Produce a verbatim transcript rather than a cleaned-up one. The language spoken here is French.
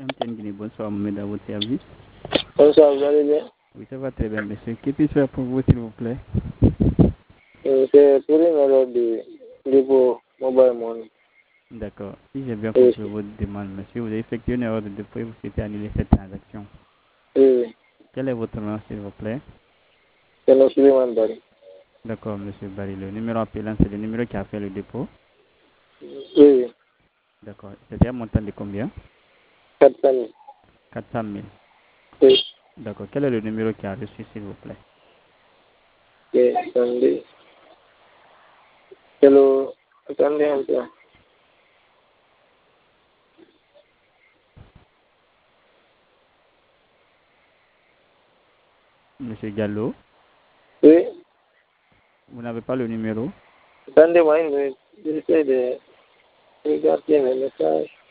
Antenne Guinée, bonsoir, Mohamed, à votre service. Bonsoir, vous allez bien? Oui, ça va très bien, monsieur. Que puis-je faire pour vous, s'il vous plaît? Euh, C'est pour une erreur de dépôt mobile money. D'accord. Si j'ai bien Oui, compris votre demande, monsieur, vous avez effectué une erreur de dépôt et vous souhaitez annuler cette transaction. oui, Quel est votre nom, s'il vous plaît? c'est le Suleiman Bari. D'accord, monsieur Barry. Le numéro appelant, c'est le numéro qui a fait le dépôt. Oui, D'accord. C'était un montant de combien? quatre cent mille. quatre cent mille. Oui, D'accord. Quel est le numéro qui a reçu, s'il vous plaît? c'est attendez. C'est le... Attendez un peu. Monsieur Gallo, Oui, vous n'avez pas le numéro? attendez-moi une minute. J'essaie de regarder mes messages.